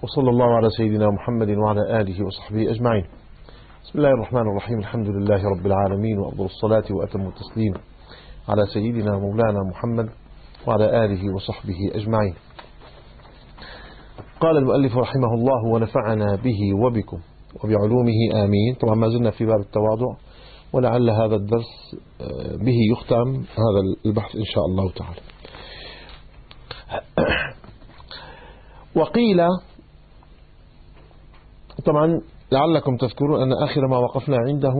وصلى الله على سيدنا محمد وعلى آله وصحبه أجمعين. بسم الله الرحمن الرحيم. الحمد لله رب العالمين، وأفضل الصلاة وأتم التسليم على سيدنا مولانا محمد وعلى آله وصحبه أجمعين. قال المؤلف رحمه الله: ونفعنا به وبكم وبعلومه آمين. طبعا ما زلنا في باب التواضع، ولعل هذا الدرس به يختم هذا البحث إن شاء الله تعالى. وقيل، طبعا لعلكم تذكرون أن آخر ما وقفنا عنده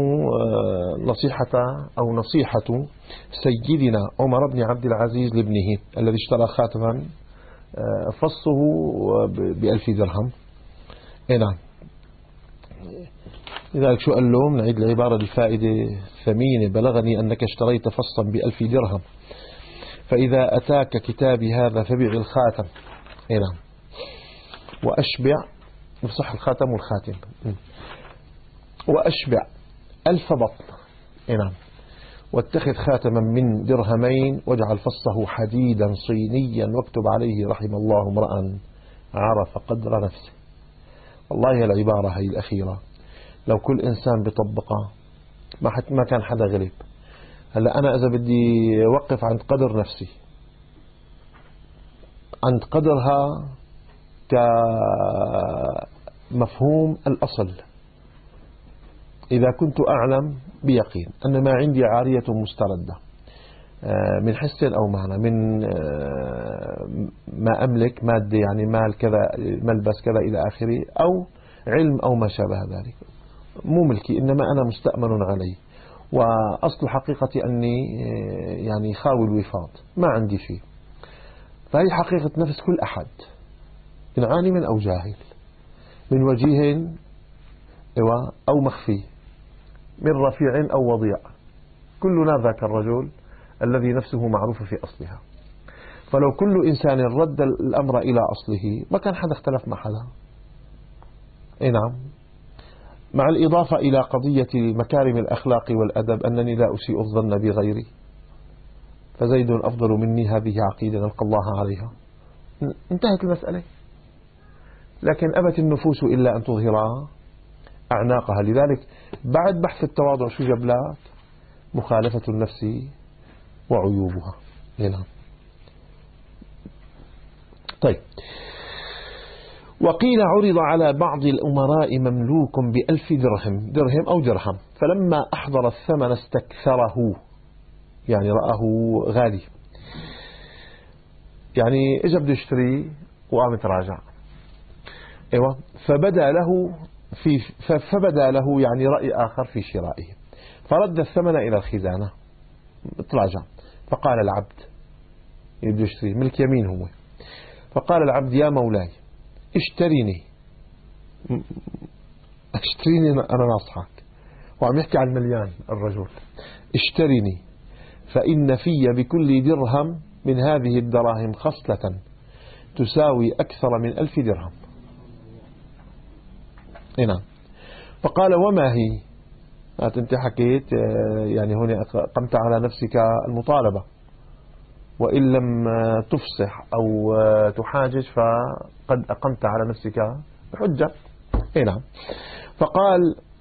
نصيحة سيدنا عمر بن عبد العزيز لابنه الذي اشترى خاتما فصه ب1000 درهم. نعم. لذلك شو قال لهم؟ نعيد العبارة لفائدة ثمينة: بلغني أنك اشتريت فصا ب1000 درهم، فإذا أتاك كتابي هذا فبيع الخاتم. نعم. وأشبع، نفصح الخاتم والخاتم، وأشبع 1000 بطن. نعم. واتخذ خاتما من درهمين واجعل فصه حديدا صينيا واكتب عليه: رحم الله امرأ عرف قدر نفسه. والله العبارة هي الأخيرة لو كل إنسان بيطبقها ما كان حدا غلب. هلا أنا إذا بدي أوقف عند قدر نفسي، عند قدرها كمفهوم الأصل، إذا كنت أعلم بيقين أن ما عندي عارية مستردة من حس أو معنى، من ما أملك مادة، يعني مال كذا، ملبس كذا إلى آخره، أو علم أو ما شابه ذلك، مو ملكي إنما أنا مستأمن عليه، وأصل حقيقتي أني يعني خاوي الوفاض، ما عندي شيء. فهي حقيقة نفس كل أحد، من عالم أو جاهل، من وجيه أو مخفي، من رفيع أو وضيع، كلنا ذاك الرجل الذي نفسه معروف في أصلها. فلو كل إنسان رد الأمر إلى أصله ما كان حدا اختلف مع حدا. نعم. مع الإضافة إلى قضية مكارم الأخلاق والأدب أنني لا أسيء الظن بغيري، فزيد أفضل مني، هذه عقيدة نلقى الله عليها، انتهت المسألة. لكن أبت النفوس إلا أن تظهر أعناقها. لذلك بعد بحث التواضع شو جبلات؟ مخالفة النفس وعيوبها. نعم. طيب. وقيل عرض على بعض الأمراء مملوك ب1000 درهم أو درهم، فلما أحضر الثمن استكثره، يعني رآه غالي، يعني إجا بده يشتري وقام تراجع. أيوة. فبدا له يعني رأي آخر في شرائه، فرد الثمن إلى الخزانة، تراجع. فقال العبد، يبدو يشتري ملك يمين هو، فقال العبد: يا مولاي اشتريني أنا ناصحك، وعم يحكي عن مليان الرجل، اشتريني فإن في بكل درهم من هذه الدراهم خصلة تساوي أكثر من 1000 درهم. نعم. فقال: وما هي؟ أنت حكيت يعني هنا قمت على نفسك المطالبة، وإن لم تفصح أو تحاجج فقد أقمت على نفسك حجة. نعم. فقال: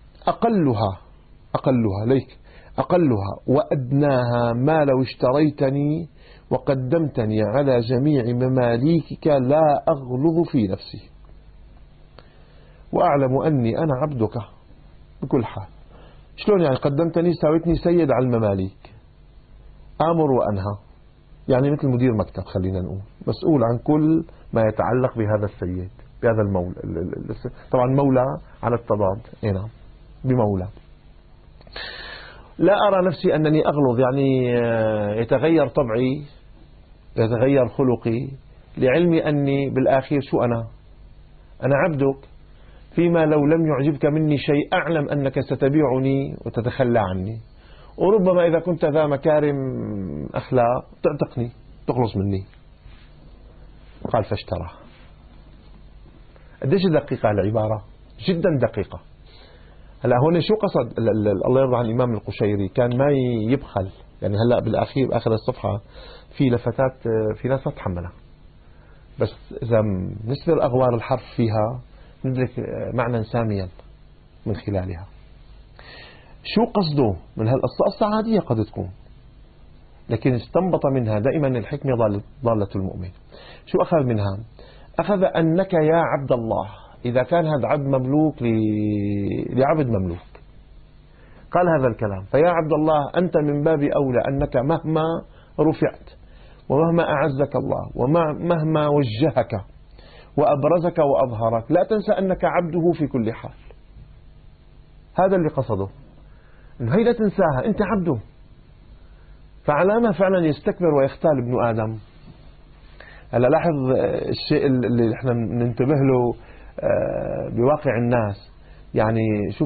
أقلها وأدناها ما لو اشتريتني وقدمتني على جميع مماليكك لا أغلظ في نفسي، وأعلم أني أنا عبدك بكل حال. شلون يعني قدمتني ساويتني سيد على المماليك، آمر وأنهى، يعني مثل مدير مكتب، خلينا نقول مسؤول عن كل ما يتعلق بهذا السيد، بهذا المولى. طبعا مولى على التضاد. نعم. بمولى. لا أرى نفسي أنني أغلظ، يعني يتغير طبعي، يتغير خلقي، لعلمي أني بالآخير شو أنا عبدك، فيما لو لم يعجبك مني شيء أعلم أنك ستبيعني وتتخلى عني، وربما إذا كنت ذا مكارم أخلاق تعتقني، تخلص مني. قال: فاشترى. قديش دقيقة العبارة، جدا دقيقة. هلا هون شو قصد؟ الله يرضى عن الإمام القشيري كان ما يبخل، يعني هلا بالأخير آخر الصفحة في لفتات، في ناس ما تحملها، بس إذا نسبر أغوار الحرف فيها ندرك معنى ساميا من خلالها. شو قصده من هالقصة عادية قد تكون، لكن استنبط منها دائما الحكمة ضالة المؤمن. شو أخذ منها؟ أخذ أنك يا عبد الله، إذا كان هذا عبد مملوك لعبد مملوك قال هذا الكلام، فيا عبد الله أنت من باب أولى أنك مهما رفعت ومهما أعزك الله ومهما وجهك وأبرزك وأظهرك لا تنسى أنك عبده في كل حال. هذا اللي قصده، إنه هي لا تنساها، أنت عبده. فعلامة فعلا يستكبر ويختال ابن آدم. هلا لاحظ الشيء اللي احنا ننتبه له بواقع الناس. يعني شوف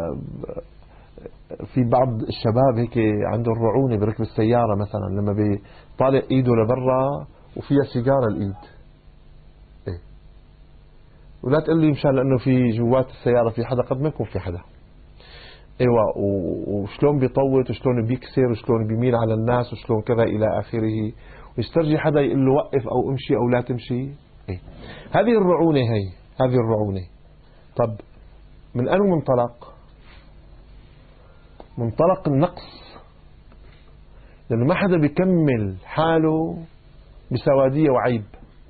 في بعض الشباب هيك عنده الرعونة بركب السيارة مثلا، لما بيطالع ايده لبرا وفيها سيجارة الايد، إيه؟ ولا تقول لي مشان لانه في جوات السيارة في حدا، قد ما يكون في حدا. ايوه، وشلون بيطوت وشلون بيكسر وشلون بيميل على الناس وشلون كذا الى اخره، ويسترجي حدا يقول له وقف او امشي او لا تمشي. إيه؟ هذه الرعونة، هذه الرعونة. طب من أي منطلق؟ منطلق النقص، لأنه ما حدا بيكمل حاله بسوادية وعيب.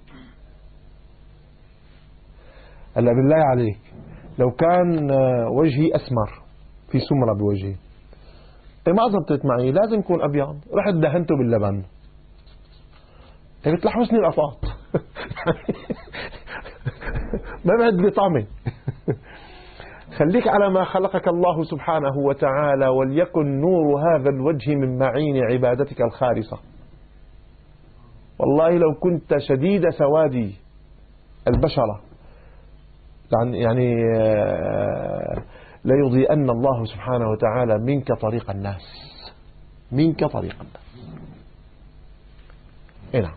هلا بالله عليك لو كان وجهي أسمر في سمرة بوجهي، ما زبطت معي، لازم يكون أبيض، رحت دهنته باللبن، بتلحوسني الأفاط ما بعد لي طعمه. خليك على ما خلقك الله سبحانه وتعالى، وليكن نور هذا الوجه من معين عبادتك الخالصة. والله لو كنت شديد سواد البشرة يعني ليضيئن الله سبحانه وتعالى منك طريق الناس، منك طريق الناس. نعم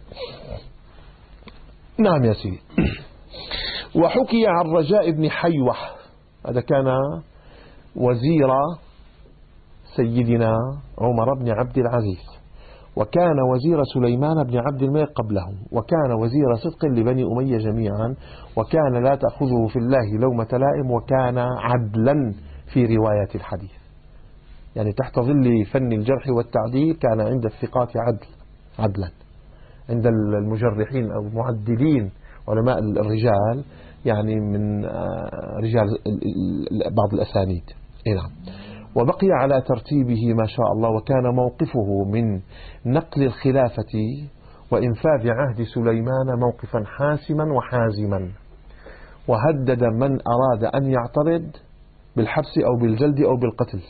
نعم يا سيدي. وحكي عن رجاء بن حيوة، هذا كان وزير سيدنا عمر بن عبد العزيز، وكان وزير سليمان بن عبد الملك قبله، وكان وزير صدق لبني أمية جميعا، وكان لا تأخذه في الله لومة لائم، وكان عدلا في رواية الحديث. يعني تحت ظل فن الجرح والتعديل كان عند الثقات عدلا، عند المجرحين أو المعدلين علماء الرجال يعني من رجال بعض الأسانيد. نعم. وبقي على ترتيبه ما شاء الله، وكان موقفه من نقل الخلافة وإنفاذ عهد سليمان موقفا حاسما وحازما، وهدد من أراد أن يعترض بالحبس أو بالجلد أو بالقتل.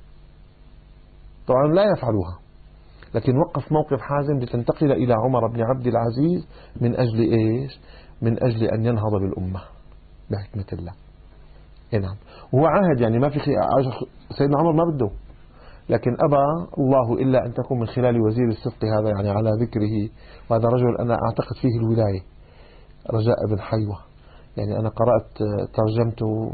طبعا لا يفعلوها، لكن وقف موقف حازم لتنتقل إلى عمر بن عبد العزيز من أجل إيش؟ من أجل أن ينهض بالأمة بحكمة الله. نعم. وهو عاهد، يعني ما في سيدنا عمر ما بده، لكن أبى الله إلا أن تكون من خلال وزير الصدق هذا، يعني على ذكره. وهذا رجل أنا أعتقد فيه الولاية، رجاء بن حيوة. يعني أنا قرأت ترجمته،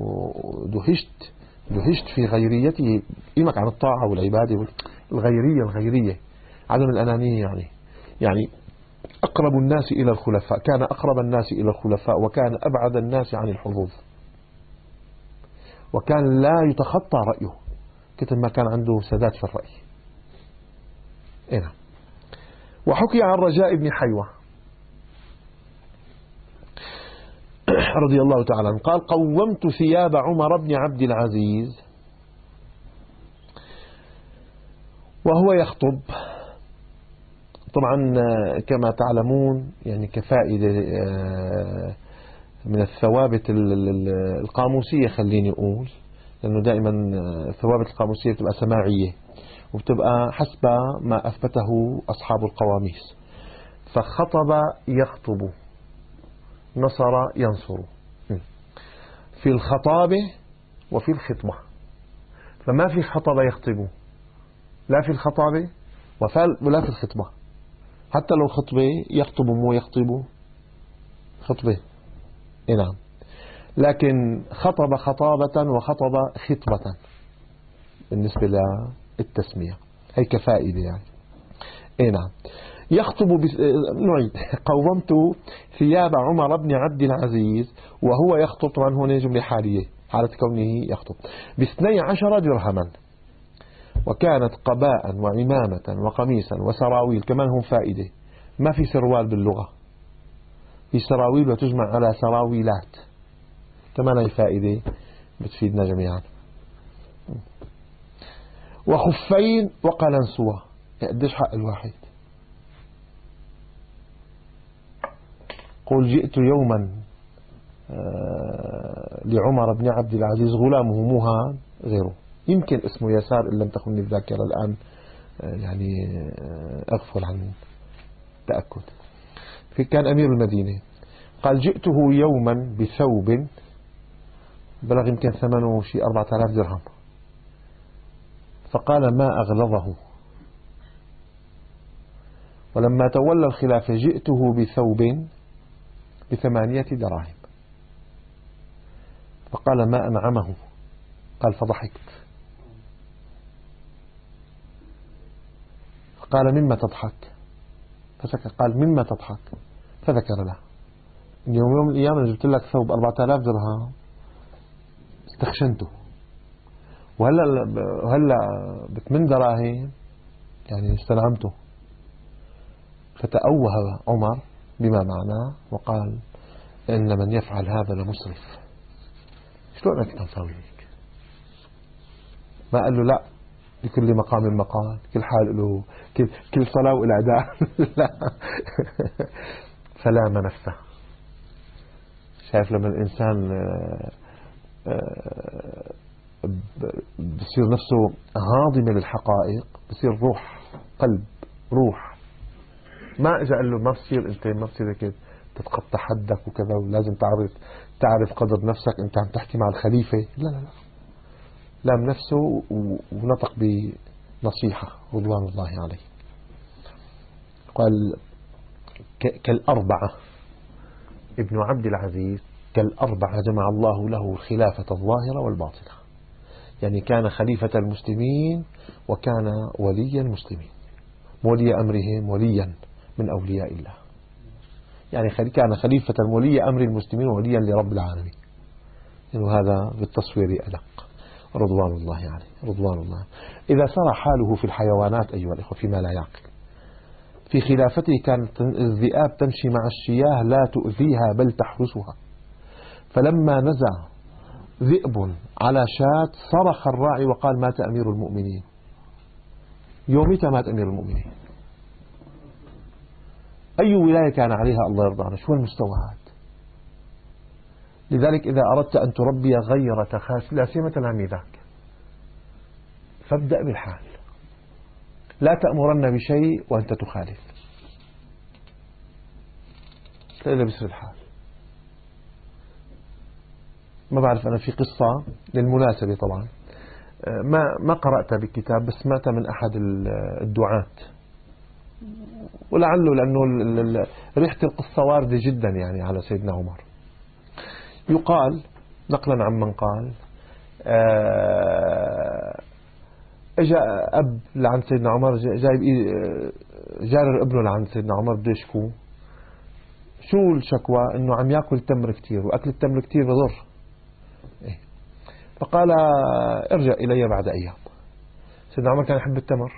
دهشت في غيريته، يمك عن الطاعة والعبادة، الغيرية عدم الأنانية. يعني أقرب الناس إلى الخلفاء، كان أقرب الناس إلى الخلفاء، وكان أبعد الناس عن الحظوظ، وكان لا يتخطى رأيه كتب ما كان عنده سداد في الرأي. وحكي عن رجاء بن حيوة رضي الله تعالى عنه قال: قومت ثياب عمر بن عبد العزيز وهو يخطب. طبعا كما تعلمون يعني كفائدة من الثوابت القاموسية، خليني أقول، لأنه دائما الثوابت القاموسية بتبقى سماعية وبتبقى حسب ما أثبته أصحاب القواميس. فخطب يخطب، نصر ينصر، في الخطابة وفي الخطبة. فما في خطب يخطب، لا في الخطابة ولا في الخطبة. حتى لو خطبة يخطب مو يخطب خطبة. نعم. لكن خطب خطابة وخطب خطبة بالنسبة للتسمية، هي كفائدة يعني. نعم. يخطب نعيد. قومت ثياب عمر بن عبد العزيز وهو يخطب، طبعا هنا جملة حالية حالة كونه يخطب، ب12 درهما، وكانت قباء وعمامة وقميصا وسراويل. كمان هم فائدة، ما في سروال باللغة، في سراويل وتجمع على سراويلات، كمان هي فائدة بتفيدنا جميعا. وخفين وقلنسوة. قديش حق الواحد؟ قل جئت يوما لعمر بن عبد العزيز غلامه موهان غيره، يمكن اسمه يسار إن لم تخني الذاكرة الآن، يعني أغفل عن تأكد. كان أمير المدينة، قال جئته يوما بثوب بلغ يمكن ثمنه شيء 4000 درهم، فقال ما أغلظه. ولما تولى الخلافة جئته بثوب ب8 دراهم، فقال ما أنعمه. قال فضحكت. قال مما تضحك؟ فسكت. قال مما تضحك؟ فذكر له يوم من الأيام أنا جبت لك ثوب 4000 درهم استخشنته، وهلا ب8 دراهم يعني استنعمته. فتأوه عمر بما معناه وقال إن من يفعل هذا لمسرف. شلون أنك تسوي هيك؟ ما قال له لا لكل مقام مقال، كل حال له كل صلاة وإلى أداء. لا. فلام نفسه. شايف لما الإنسان بصير نفسه هاضمة للحقائق، بصير روح قلب روح. ما اجى قال له ما بصير انت ما بصير هيك تتخطى حدك وكذا، ولازم تعرف قدر نفسك، انت عم تحكي مع الخليفة. لا لا لا، لام نفسه ونطق بنصيحة رضوان الله عليه. قال كالأربعة، ابن عبد العزيز كالأربعة جمع الله له الخلافة الظاهرة والباطنة، يعني كان خليفة المسلمين وكان ولي المسلمين، ولي أمرهم، وليا من أولياء الله، يعني كان خليفة ولي أمر المسلمين وليا لرب العالمين. يعني هذا بالتصوير أدق رضوان الله عليه. رضوان الله. إذا سار حاله في الحيوانات أيها الإخوة فيما لا يعقل، في خلافته كانت الذئاب تمشي مع الشياه لا تؤذيها بل تحرسها، فلما نزع ذئب على شاة صرخ الراعي وقال مات أمير المؤمنين. يوميتها مات أمير المؤمنين. أي ولاية كان عليها الله يرضى عنه؟ شو المستوى هذا؟ لذلك إذا أردت أن تربي غيرة لا سيما تلاميذك فابدأ بالحال، لا تأمرن بشيء وأنت تخالف، إلا بسر الحال. ما بعرف أنا في قصة للمناسبة طبعا ما قرأتها بالكتاب، بس سمعتها من أحد الدعاة، ولعله لأنه ريحة القصة واردة جدا يعني على سيدنا عمر. يقال نقلا عن من قال اجى أب لعند سيدنا عمر جايب جارر ابنه لعند سيدنا عمر بده يشكوه. شو الشكوى؟ انه عم ياكل تمر كتير، واكل التمر كتير بضر. فقال ارجع الي بعد ايام. سيدنا عمر كان يحب التمر،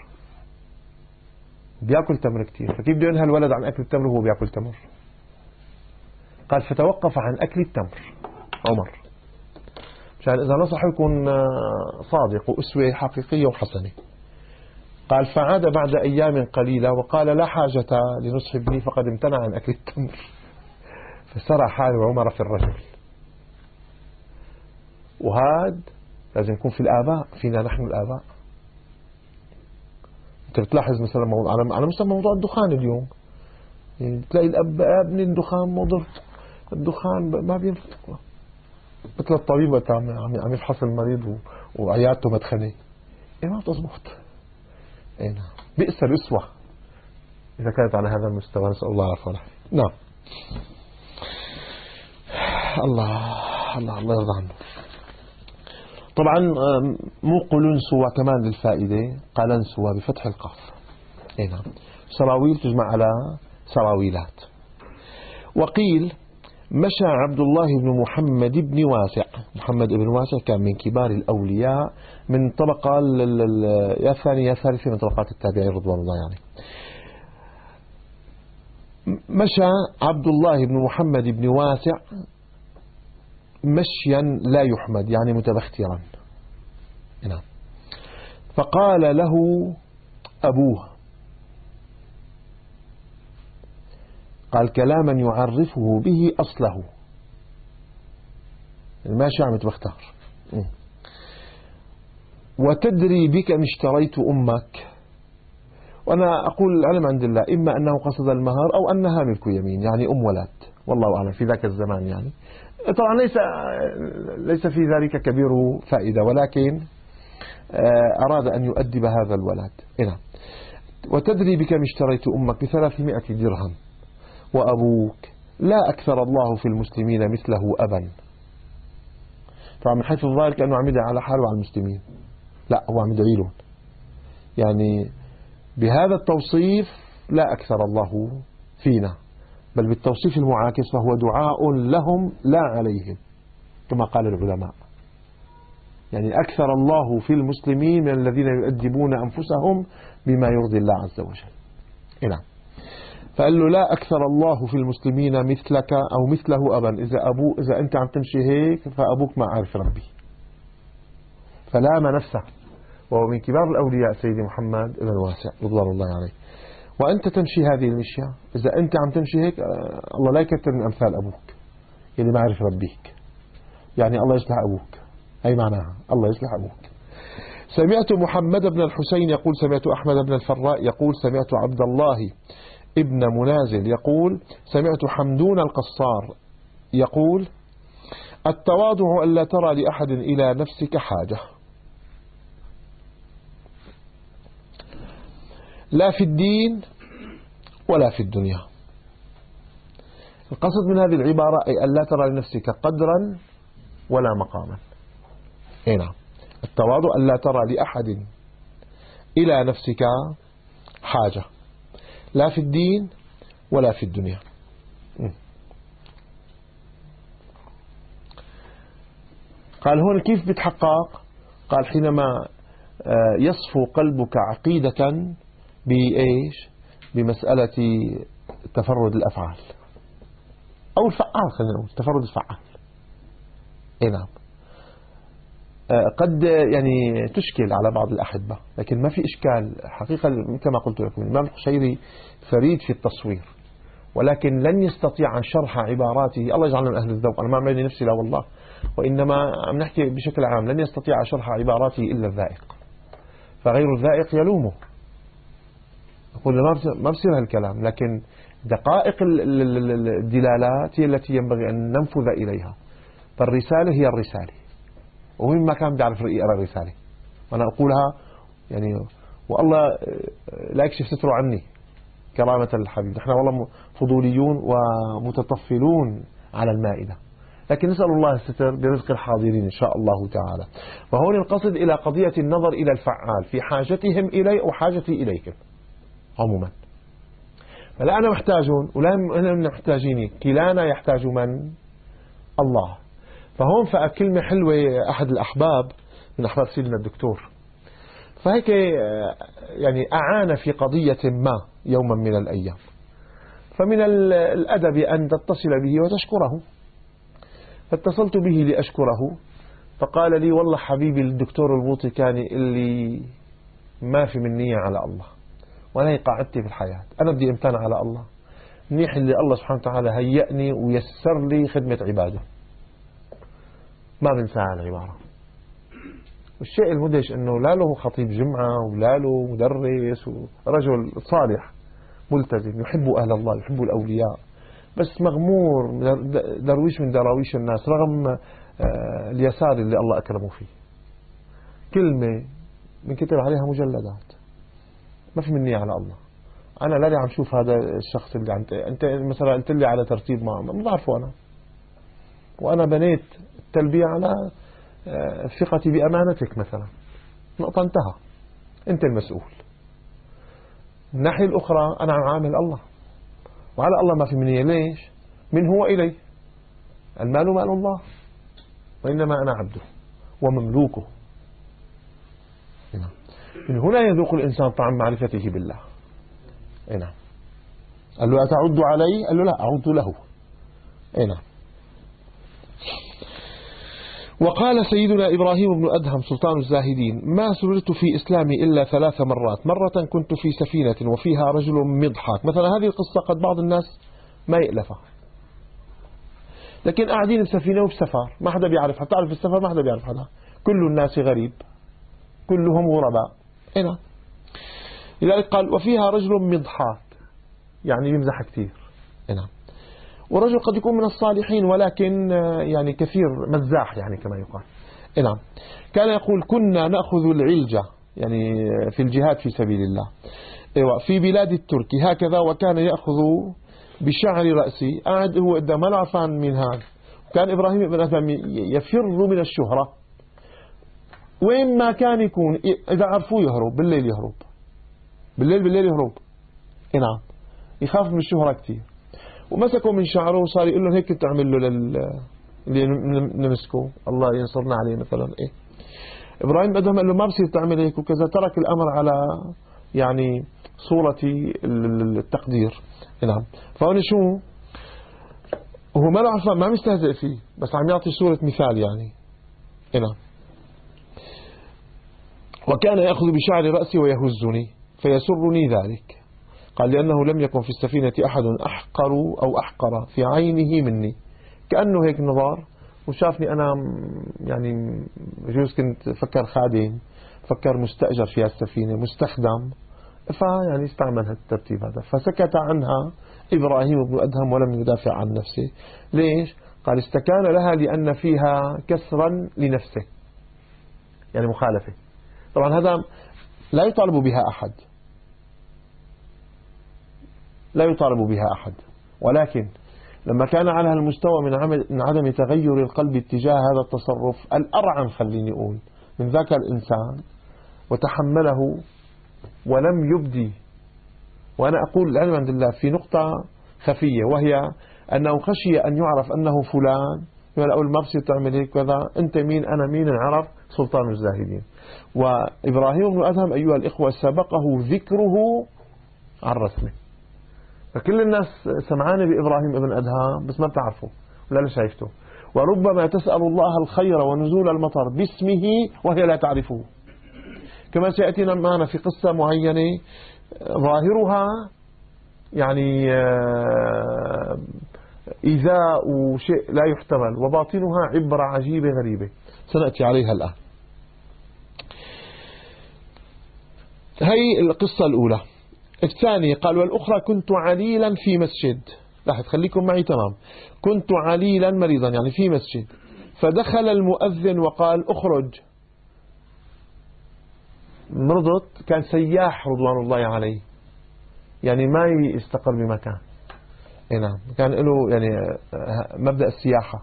بياكل تمر كتير، فكيف بده ينهى الولد عن اكل التمر وهو بياكل تمر؟ قال فتوقف عن اكل التمر عمر مشان اذا نصح يكون صادق واسوه حقيقيه وحسنه. قال فعاد بعد ايام قليله وقال لا حاجه لنصح ابني فقد امتنع عن اكل التمر. فسرى حال عمر في الرجل. وهذا لازم يكون في الآباء، فينا نحن الآباء. أنت بتلاحظ مثلا على مستوى موضوع الدخان اليوم، يعني بتلاقي الأب ابني الدخان مضر، الدخان ما بينفع. مثل الطبيب وقت عم يفحص المريض وعيادته مدخنة، إيه ما بتزبط. إيه نعم، بئس الأسوة إذا كانت على هذا المستوى. نسأل الله العافية والعافية. نعم. الله يرضى عنه. طبعا مو قلنسوة كمان للفائدة، قلنسوة بفتح القاف. اي نعم. سراويل تجمع على سراويلات. وقيل مشى عبد الله بن محمد بن واسع. محمد بن واسع كان من كبار الأولياء من طبقة يا الثانية يا الثالثة من طبقات التابعين رضوان الله يعني. مشى عبد الله بن محمد بن واسع مشيا لا يحمد يعني متبخترا. نعم. فقال له أبوه، قال كلاما يعرفه به أصله، ماشي عم يتبختر. وتدري بك ما اشتريت أمك. وأنا أقول العلم عند الله، إما أنه قصد المهر أو أنها ملك يمين يعني أم ولد، والله أعلم في ذاك الزمان يعني. طبعا ليس في ذلك كبير فائدة، ولكن أراد أن يؤدب هذا الولد. نعم. وتدري بك ما اشتريت أمك ب300 درهم وأبوك لا أكثر الله في المسلمين مثله أبا. طبعا من حيث الظاهر كأنه عم يدعي على حاله وعلى المسلمين، لا هو عم يدعي لهم يعني بهذا التوصيف لا أكثر الله فينا، بل بالتوصيف المعاكس فهو دعاء لهم لا عليهم كما قال العلماء. يعني أكثر الله في المسلمين من الذين يؤدبون أنفسهم بما يرضي الله عز وجل. نعم. فقال له لا أكثر الله في المسلمين مثلك أو مثله أبا. إذا أنت عم تمشي هيك فأبوك ما عارف ربي. فلام نفسه، وهو من كبار الأولياء سيدي محمد بن الواسع رضوان الله عليه. وأنت تمشي هذه المشية، إذا أنت عم تمشي هيك الله لا يكثر من أمثال أبوك اللي ما عارف ربيك، يعني الله يصلح أبوك، أي معناها الله يصلح أبوك. سمعت محمد بن الحسين يقول سمعت أحمد بن الفراء يقول سمعت عبد الله ابن منازل يقول سمعت حمدون القصار يقول التواضع ألا ترى لأحد إلى نفسك حاجة، لا في الدين ولا في الدنيا. القصد من هذه العبارة أي ألا ترى لنفسك قدرا ولا مقاما. نعم. التواضع ألا ترى لأحد إلى نفسك حاجة، لا في الدين ولا في الدنيا. قال هون كيف بتحقق؟ قال حينما يصفو قلبك عقيدة بإيش؟ بمسألة تفرد الأفعال أو الفعال، خلينا نقول تفرد الفعال. نعم. قد يعني تشكل على بعض الأحبة، لكن ما في إشكال حقيقة. كما قلت لكم الإمام القشيري فريد في التصوير، ولكن لن يستطيع شرح عباراته. الله يجعلنا من أهل الذوق، أنا ما عملني نفسي لا والله، وإنما عم نحكي بشكل عام. لن يستطيع شرح عباراته إلا الذائق، فغير الذائق يلومه. أقول ما بصير هالكلام، لكن دقائق الدلالات هي التي ينبغي أن ننفذ إليها. فالرسالة هي الرسالة، ومن ما كان بيعرف يقرأ الرسالة، وأنا أقولها يعني والله لا يكشف ستره عني كرامة الحبيب. نحن والله فضوليون ومتطفلون على المائدة، لكن نسأل الله الستر برزق الحاضرين إن شاء الله تعالى. وهون القصد إلى قضية النظر إلى الفعال في حاجتهم إلي أو حاجتي إليهم عموما. فلا أنا محتاجون ولا هم محتاجيني، كلانا يحتاج من؟ الله. فهون فكلمة حلوة أحد الأحباب من أحباب سيدنا الدكتور، فهيك يعني أعان في قضية ما يوما من الأيام، فمن الأدب أن تتصل به وتشكره. فاتصلت به لأشكره، فقال لي والله حبيبي الدكتور البوطي كان اللي ما في من نية على الله، وأنا قاعدتي في الحياة أنا بدي إمتان على الله، منيح اللي الله سبحانه وتعالى هيأني ويسر لي خدمة عباده. ما بنساها العبارة. والشيء المدهش أنه لا له خطيب جمعة ولا له مدرس، ورجل صالح ملتزم يحب أهل الله يحب الأولياء، بس مغمور درويش من دراويش الناس رغم اليسار اللي الله أكرمه فيه. كلمة من كتب عليها مجلدات، ما في مني على الله. أنا لا عم شوف هذا الشخص اللي أنت مثلا قلت لي على ترتيب ما بعرفه أنا، وأنا بنيت التلبية على ثقتي بأمانتك مثلا، نقطة انتهى، أنت المسؤول. من الناحية الأخرى أنا عامل الله، وعلى الله ما في منية. ليش؟ من هو إلي؟ المال مال الله، وإنما أنا عبده ومملوكه. من هنا يذوق الإنسان طعم معرفته بالله. نعم. قال له أتعد علي؟ قال له لا، أعد له. نعم. وقال سيدنا إبراهيم بن أدهم سلطان الزاهدين: ما سررت في إسلامي إلا 3 مرات. مرة كنت في سفينة وفيها رجل مضحك. مثلا هذه القصة قد بعض الناس ما يألفها، لكن قاعدين بسفينة وبسفر، ما حدا بيعرف. تعرف السفر ما حدا بيعرف حدا، كل الناس غريب، كلهم غرباء. هنا لذلك قال: وفيها رجل مضحك، يعني يمزح كثير. هنا ورجل قد يكون من الصالحين ولكن يعني كثير مزاح، يعني كما يقال. نعم. كان يقول: كنا نأخذ العلجة، يعني في الجهاد في سبيل الله، في بلاد الترك هكذا، وكان يأخذ بشعر رأسي. قاعد هو قدام، ما عرفان من هذا. كان إبراهيم بن أدهم يفر من الشهرة، وين ما كان يكون إذا عرفوه يهرب، بالليل يهرب، بالليل يهرب. نعم. يخاف من الشهرة كثير. ومسكوا من شعره وصار يقول له: هيك تعمل له اللي نمسكه، الله ينصرنا عليه مثلا. إبراهيم أدهم قال له: ما بصير تعمل هيك وكذا. ترك الأمر على يعني صورة التقدير. نعم. فهون شو هو ما عرف، ما مستهزئ فيه، بس عم يعطي صورة مثال يعني. نعم. وكان يأخذ بشعر رأسي ويهزني فيسرني ذلك. قال: لأنه لم يكن في السفينة أحد أحقر أو أحقر في عينه مني. كأنه هيك نظر وشافني أنا، يعني بجوز كنت فكر خادم، فكر مستأجر في السفينة، مستخدم، فيعني استعمل الترتيب هذا. فسكت عنها إبراهيم بن أدهم ولم يدافع عن نفسه. ليش؟ قال: استكان لها لأن فيها كسرا لنفسه، يعني مخالفة. طبعا هذا لا يطالب بها أحد، لا يطالب بها أحد، ولكن لما كان على المستوى من عدم تغير القلب اتجاه هذا التصرف الأرعن، خليني أقول، من ذاك الإنسان، وتحمله ولم يبدي. وأنا أقول العلم عند الله في نقطة خفية، وهي أنه خشي أن يعرف أنه فلان، يقول: أول ما بصير تعمل هيك كذا، أنت مين أنا مين، عرف سلطان الزاهدين. وإبراهيم بن أدهم أيها الإخوة سبقه ذكره عن رسمه، فكل الناس سمعانة بإبراهيم ابن أدهم بس ما بتعرفه ولا لا شايفته. وربما تسأل الله الخير ونزول المطر باسمه وهي لا تعرفه، كما سيأتينا معنا في قصة معينة ظاهرها يعني إيذاء شيء لا يحتمل، وباطنها عبرة عجيبة غريبة سنأتي عليها الآن. هي القصة الأولى. الثانية قال: والأخرى كنت عليلا في مسجد. لاحظ، خليكم معي تمام. كنت عليلا مريضا، يعني في مسجد، فدخل المؤذن وقال: اخرج. مرضت، كان سياح رضوان الله عليه، يعني ما يستقر بمكان. نعم. كان له يعني مبدأ السياحة.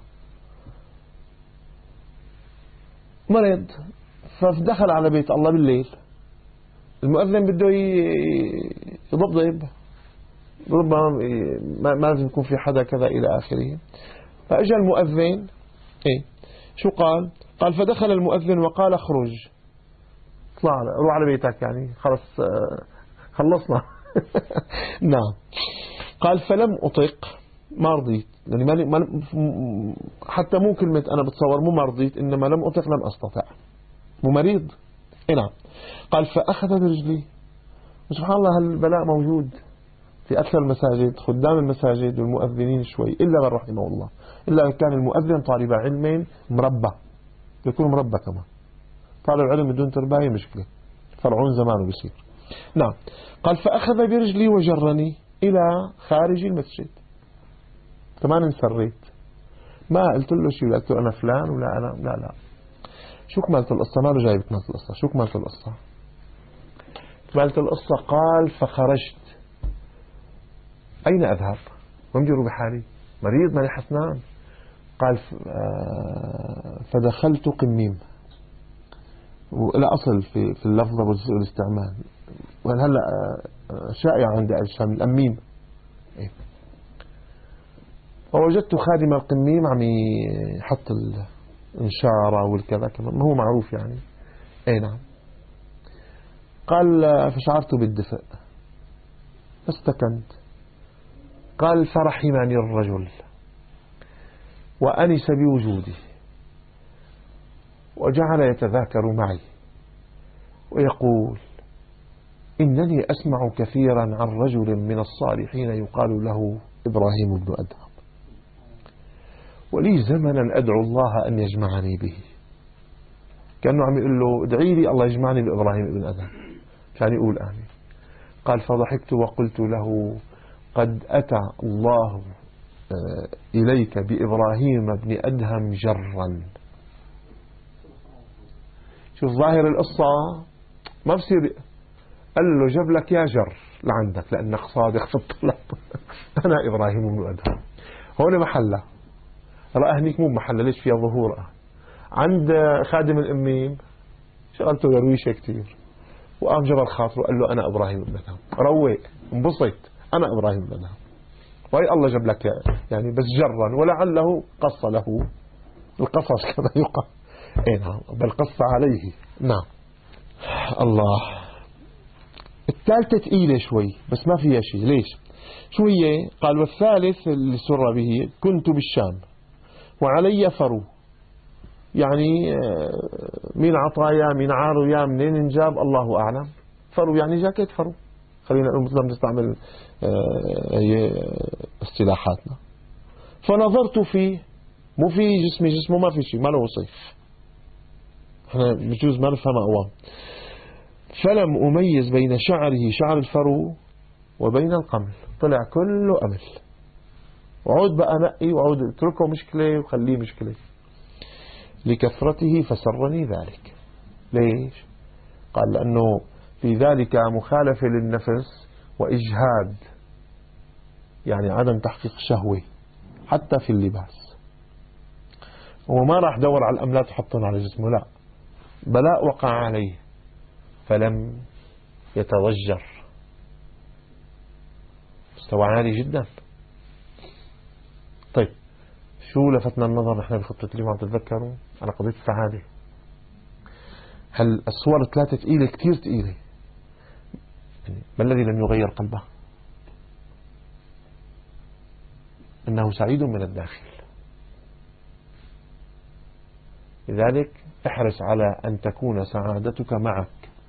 مرض، فدخل على بيت الله بالليل. المؤذن بده يضبضب، ربما ما لازم يكون في حدا كذا إلى آخره. فأجى المؤذن، شو قال؟ قال: فدخل المؤذن وقال: اخرج، اطلع روح على بيتك، يعني خلص خلصنا. نعم. قال: فلم أطق، ما رضيت، يعني حتى مو كلمة أنا بتصور مو ما رضيت، إنما لم أطق، لم أستطع، مو مريض. نعم. قال: فأخذ برجلي. وسبحان الله هالبلاء موجود في أكثر المساجد، خدام المساجد والمؤذنين شوي، إلا من رحمه الله، إلا كان المؤذن طالب علم مربى، يكون مربى كمان. طالب علم بدون ترباية مشكلة، فرعون زمانه بيصير. نعم. قال: فأخذ برجلي وجرني إلى خارج المسجد. كمان انسريت، ما قلت له شيء، قلت له أنا فلان ولا أنا لا. شو كمالة القصة؟ ما له جايب كمالة القصة. شو كمالة القصة؟ كمالة القصة قال: فخرجت. أين أذهب؟ وانجروا بحالي، مريض ماني حسنان. قال: فدخلت قميم. ولا أصل في اللفظة والاستعمال، وهلا شائع عند الشام الأميم. فوجدت خادم القميم عم يحط الانشارة والكذا كمان، ما هو معروف يعني. اي نعم. قال فشعرت بالدفء فاستكنت. قال فرحمني الرجل وأنس بوجودي وجعل يتذاكر معي ويقول إنني أسمع كثيرا عن رجل من الصالحين يقال له إبراهيم بن أدهم، ولي زمنا أدعو الله أن يجمعني به. كأنه عم يقول له ادعي لي الله يجمعني بإبراهيم بن أدهم، كان يقول آمين. قال فضحكت وقلت له قد أتى الله إليك بإبراهيم بن أدهم جرا. شوف ظاهر القصة ما بصير. قال له جاب لك يا جر لعندك لأنك صادق في الطلب. أنا إبراهيم بن أدهم. هون محلة رأى هنيك مو محلة، ليش فيها ظهور. عند خادم الأميم شغلته درويشة كتير، وقام جبر خاطره قال له أنا إبراهيم بن أدهم. روق انبسط، أنا إبراهيم بن أدهم. وهي الله جاب لك يعني بس جرا، ولعله قص له القصص كما يقال. اي نعم، بل قص عليه. نعم. الله. الثالثة ثقيلة شوي بس ما فيها شيء. ليش؟ شو هي؟ قال والثالث اللي سر به كنت بالشام وعلي فرو، يعني من عطايا من عاريا منين انجاب الله أعلم. فرو يعني جاكيت فرو، خلينا نقول مثل ما بنستعمل هي اصطلاحاتنا. فنظرت فيه، مو في جسمه ما في شيء، ما له وصف، احنا بجوز ما نفهم أقوام. فلم أميز بين شعره شعر الفرو وبين القمل، طلع كله أمل. وعود بقى نقي وعود اتركه مشكلة وخليه مشكلة. لكثرته فسرني ذلك. ليش؟ قال لأنه في ذلك مخالفة للنفس وإجهاد، يعني عدم تحقيق شهوة حتى في اللباس. هو ما راح دور على الأملات وحطهم على جسمه، لا، بلاء وقع عليه فلم يتضجر. مستوى عالي جدا. طيب شو لفتنا النظر نحن بخطة اليوم عم تتذكروا على قضية السعادة؟ هل الصور الثلاثة ثقيلة كتير ثقيلة؟ ما الذي لم يغير قلبه؟ إنه سعيد من الداخل. لذلك احرص على أن تكون سعادتك معك.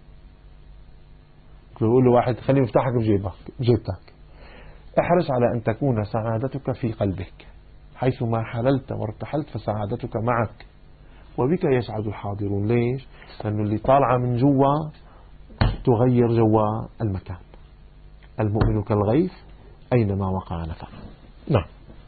يقول له واحد خلي مفتاحك بجيبتك. احرص على أن تكون سعادتك في قلبك، حيثما حللت وارتحلت فسعادتك معك، وبك يسعد الحاضرون. ليش؟ لأنه اللي طالعة من جوا تغير جوا المكان. المؤمن كالغيث أينما وقع نفع. نعم،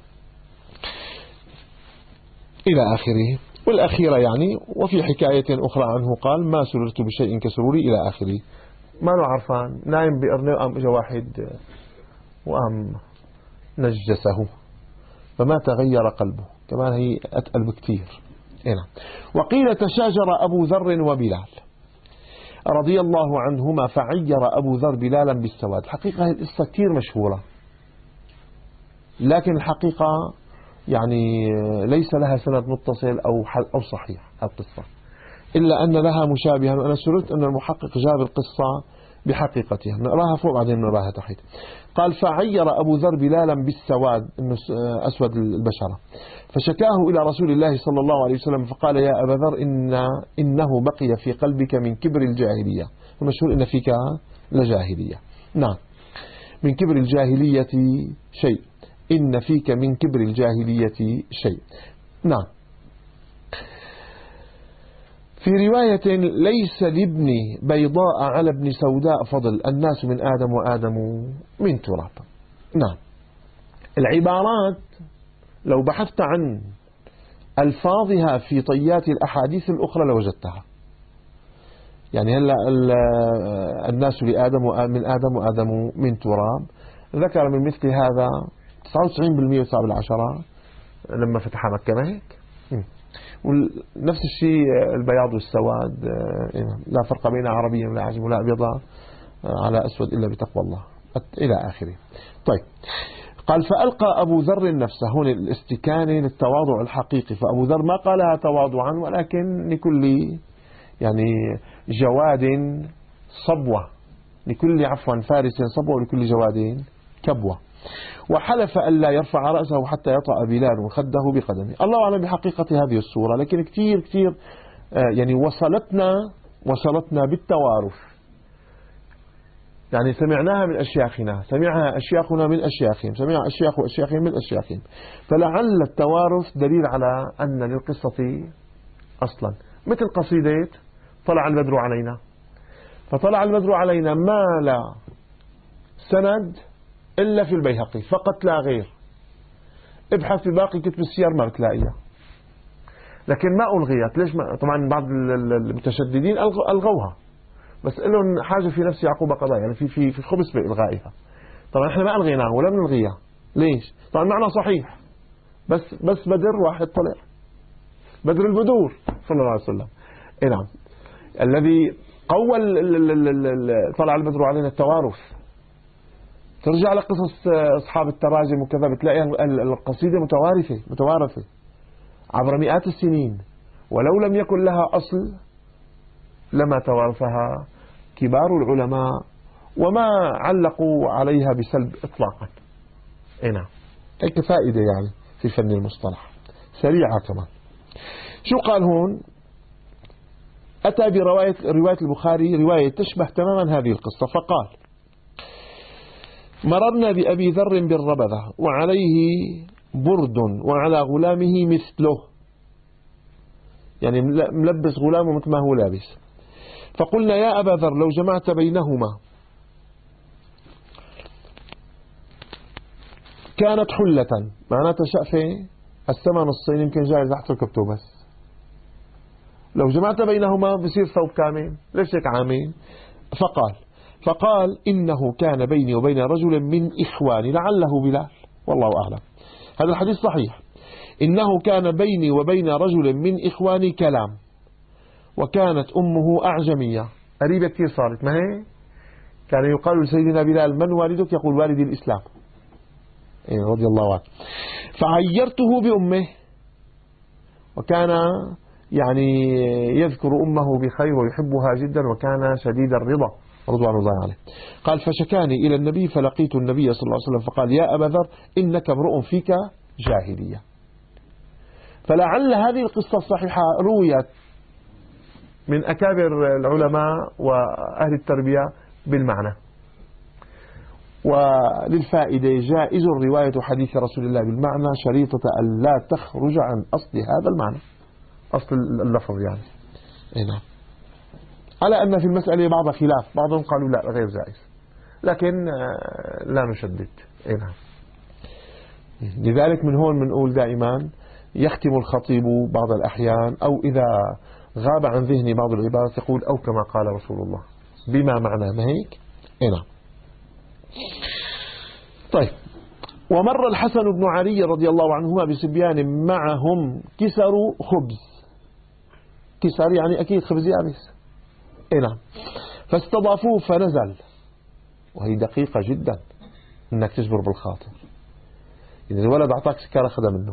إلى آخره. والأخيرة يعني وفي حكاية أخرى عنه قال ما سررت بشيء كسروري إلى آخره. ما له عرفان، نايم بقرنه وقام إجا واحد وقام نجسه فما تغير قلبه. كمان هي أتقل بكتير. هنا. وقيل تشاجر أبو ذر وبلال رضي الله عنهما فعير أبو ذر بلالا بالسواد. حقيقة هذه القصة كتير مشهورة، لكن الحقيقة يعني ليس لها سند متصل أو صحيح القصة، إلا أن لها مشابها. وأنا سررت أن المحقق جاب القصة بحقيقتها. نقراها فوق بعدين نقراها تحت. قال فعير أبو ذر بلالا بالسواد، إنه أسود البشرة، فشكاه إلى رسول الله صلى الله عليه وسلم فقال يا أبا ذر إنه بقي في قلبك من كبر الجاهلية. المشهور إن فيك لجاهلية. نعم، من كبر الجاهلية شيء، إن فيك من كبر الجاهلية شيء. نعم. في رواية ليس لابن بيضاء على ابن سوداء فضل، الناس من آدم وآدم من تراب. نعم. العبارات لو بحثت عن ألفاظها في طيات الأحاديث الأخرى لوجدتها. يعني هلا الناس لآدم من آدم وآدم من تراب ذكر من مثل هذا 99% وتسعة بالعشرة لما فتح مكة، ما هيك؟ ونفس الشيء البياض والسواد، لا فرق بين عربي ولا عجم ولا أبيض على أسود إلا بتقوى الله إلى آخره. طيب، قال فألقى أبو ذر نفسه، هون الاستكانة للتواضع الحقيقي. فأبو ذر ما قالها تواضعا، ولكن لكل يعني جواد صبوة، لكل فارس صبوة، ولكل جواد كبوة. وحلف ألا يرفع رأسه حتى يطأ بلال خده بقدمه. الله أعلم بحقيقة هذه الصورة، لكن كثير يعني وصلتنا بالتوارث، يعني سمعناها من أشياخنا، سمعها أشياخنا من أشياخهم، سمعها أشياخ وأشياخهم من أشياخهم. فلعل التوارث دليل على أن للقصة أصلا، مثل قصيدة طلع البدر علينا. فطلع البدر علينا ما لا سند إلا في البيهقي فقط لا غير. ابحث في باقي كتب السير ما بتلاقيها، لكن ما ألغيت. ليش ما؟ طبعا بعض المتشددين ألغوها، بس لهم حاجة في نفس يعقوب قضايا، يعني في خبث بإلغائها. طبعا احنا ما ألغيناها ولا بنلغيها. ليش؟ طبعا معنى صحيح، بس بدر واحد طلع، بدر البدور صلى الله عليه وسلم. اي نعم، الذي قوى طلع البدر علينا التوارث. ترجع لقصص أصحاب التراجم وكذا بتلاقي القصيدة متوارثة عبر مئات السنين، ولو لم يكن لها أصل لما توارثها كبار العلماء وما علقوا عليها بسلب إطلاقا. نعم، هيك فائدة يعني في فن المصطلح سريعة كمان. شو قال هون؟ أتى برواية البخاري، رواية تشبه تماما هذه القصة. فقال: مررنا بأبي ذر بالربذة وعليه برد وعلى غلامه مثله، يعني ملبس غلامه مثل ما هو لابس. فقلنا: يا أبا ذر لو جمعت بينهما كانت حلة، معناتها شقفة الثمن الصين يمكن جاي تحت ركبته، بس لو جمعت بينهما بصير ثوب كامل، ليش هيك عامين؟ فقال: إنه كان بيني وبين رجل من إخواني، لعله بلال، والله أعلم. هذا الحديث صحيح. إنه كان بيني وبين رجل من إخواني كلام، وكانت أمه أعجمية، قريبة كثير صارت، ما هي كان يقال لسيدنا بلال: من والدك؟ يقول: والدي الإسلام، رضي الله عنه. فعيرته بأمه، وكان يعني يذكر أمه بخير ويحبها جدا، وكان شديد الرضا رضوان الله عليه. قال: فشكاني إلى النبي فلقيت النبي صلى الله عليه وسلم فقال: يا أبا ذر إنك امرؤ فيك جاهلية. فلعل هذه القصة الصحيحة رويت من أكابر العلماء وأهل التربية بالمعنى. وللفائدة جائز رواية حديث رسول الله بالمعنى، شريطة أن لا تخرج عن أصل هذا المعنى، أصل اللفظ يعني. نعم، على أن في المسألة بعض خلاف، بعضهم قالوا لا غير جائز، لكن لا نشدد. نعم، لذلك من هون بنقول دائما يختم الخطيب بعض الأحيان، أو إذا غاب عن ذهني بعض العبارات يقول: أو كما قال رسول الله، بما معناه، ما هيك؟ نعم. طيب، ومر الحسن بن علي رضي الله عنهما بصبيان معهم كسروا خبز، كسر يعني أكيد خبز يابس. نعم، فاستضافوه فنزل، وهي دقيقة جدا انك تجبر بالخاطر. يعني الولد اعطاك سكر اخذها منه،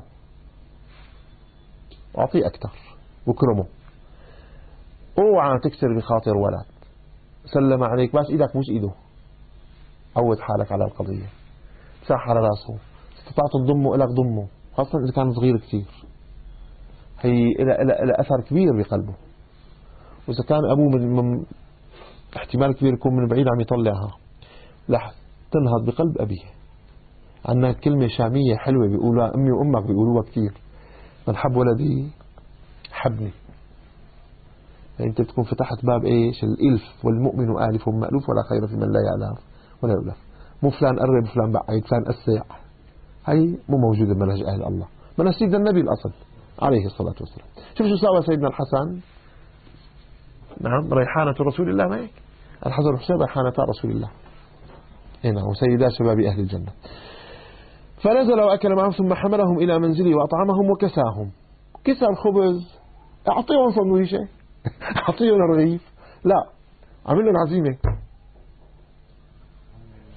اعطيه اكثر وكرمه، اوعى تكسر بخاطر ولد. سلم عليك بس ايدك مش ايده، عود حالك على القضية، مسح على راسه، استطعت تضمه الك ضمه، خاصة اذا كان صغير كثير، هي إلى اثر كبير بقلبه. واذا كان ابوه من احتمال كبير يكون من بعيد عم يطلعها، لح تنهض بقلب ابيه. عندنا كلمة شامية حلوة بيقولوها امي وامك بيقولوها كثير: من حب ولدي حبني. يعني انت تكون فتحت باب ايش؟ الالف، والمؤمن آلف مألوف ولا خير في من لا يألف ولا يؤلف. مو فلان قرب فلان بعيد فلان أسع، هي مو موجودة بمنهج أهل الله، منهج سيدنا النبي الأصل عليه الصلاة والسلام. شوف شو سوى سيدنا الحسن، نعم، ريحانة رسول الله، ما هيك؟ الحسن والحسين ريحانتا رسول الله، نعم، وسيدا شباب أهل الجنة. فنزل وأكل معهم ثم حملهم إلى منزله وأطعمهم وكساهم. كسى الخبز، أعطيهم صندويشة، أعطيهم الرغيف، لا، عمل لهم عزيمة.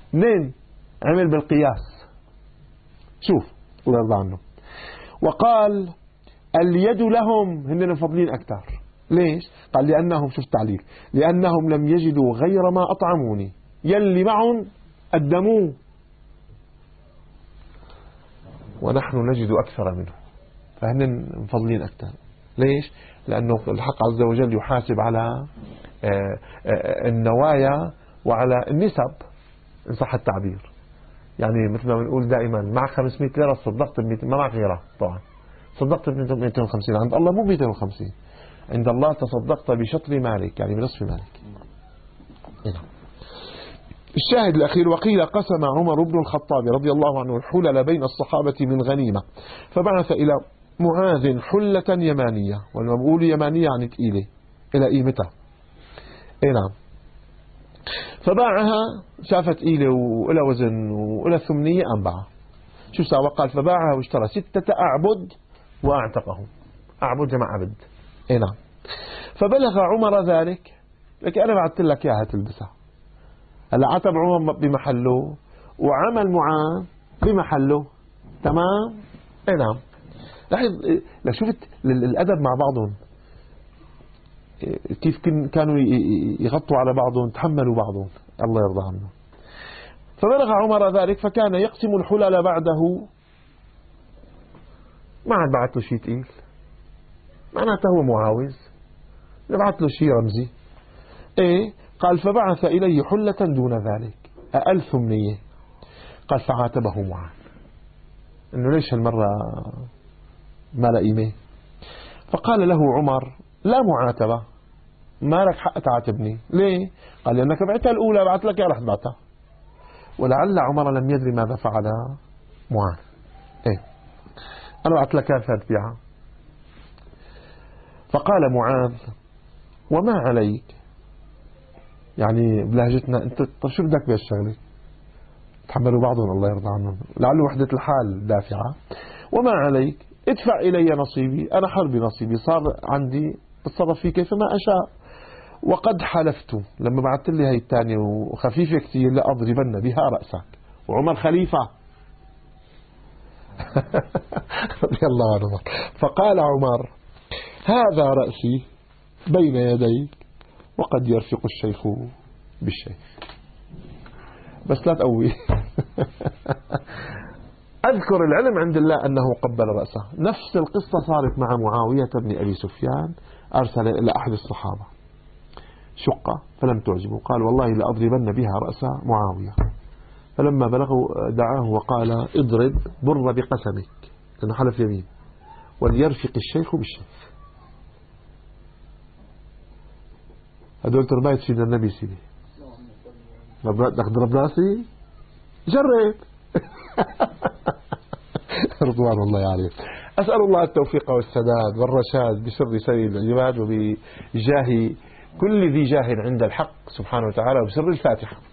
منين؟ عمل بالقياس. شوف الله يرضى عنه. وقال اليد لهم هن مفضلين أكثر. ليش؟ قال لأنهم، شوف التعليل، لأنهم لم يجدوا غير ما أطعموني، يلي معهم قدموه ونحن نجد أكثر منه، فهن مفضلين أكثر. ليش؟ لأنه الحق عز وجل يحاسب على النوايا وعلى النسب إن صح التعبير. يعني مثل ما بنقول دائما مع 500 ليرة صدقت ب 200، ما معك غيرها طبعا، صدقت ب 250. عند الله مو 250، عند الله تصدقت بشطر مالك، يعني بنصف مالك. الشاهد الأخير: وقيل قسم عمر بن الخطاب رضي الله عنه الحلل بين الصحابة من غنيمة، فبعث إلى معاذ حلة يمانية، ولما بقول يمانية يعني تقيلة إلى قيمتها. نعم. فباعها، شافت إيلة وإلى وزن وإلى ثمنية، أنباعها. شو سوى؟ قال فباعها واشترى 6 أعبد وأعتقهم. أعبد جمع عبد. نعم. فبلغ عمر ذلك، لكن أنا بعثت لك إياها تلبسها. هلا عتب عمر بمحله وعمل معاذ بمحله. تمام. نعم. لاحظ، شفت الأدب مع بعضهم كيف كانوا يغطوا على بعضهم، تحملوا بعضهم، الله يرضى عنه. فبلغ عمر ذلك فكان يقسم الحلل بعده، ما عاد بعث له شيء ثقيل، معناته هو معاوز، بعث له شيء رمزي. قال فبعث إليه حلة دون ذلك، أقل ثمنية. قال فعاتبه معاذ إنه ليش هالمرة ما له قيمة. فقال له عمر لا معاتبة، ما لك حق تعاتبني. ليه؟ قال لأنك بعتها الأولى، بعت لك يا رح بعتها. ولعل عمر لم يدري ماذا فعل معاذ. أنا بعت لك كيف تبيعها. فقال معاذ وما عليك، يعني بلهجتنا أنت طب شو بدك بهالشغلة؟ تحملوا بعضهم الله يرضى عنهم، لعله وحدة الحال دافعة. وما عليك، ادفع إلي نصيبي، أنا حر بنصيبي، صار عندي اتصرف فيه كيفما أشاء. وقد حلفت، لما بعثت لي هي الثانية وخفيفة كثير لأضربن بها رأسك. وعمر خليفة رضي الله عنه. فقال عمر هذا رأسي بين يديك، وقد يرفق الشيخ بالشيخ. بس لا تقوي. أذكر العلم عند الله أنه قبل رأسه. نفس القصة صارت مع معاوية بن أبي سفيان، أرسل إلى أحد الصحابة شقة فلم تعجبه، قال والله لأضربن بها رأس معاوية. فلما بلغوا دعاه وقال اضرب بر بقسمك، لأنه حلف يمين، وليرفق الشيخ بالشيخ. هدول ترباية سيدنا النبي سيدي. بدك تضرب راسي؟ جرب. رضوان الله عليه. أسأل الله التوفيق والسداد والرشاد بسر سيد العباد وبجاه كل ذي جاه عند الحق سبحانه وتعالى، وبسر الفاتحة.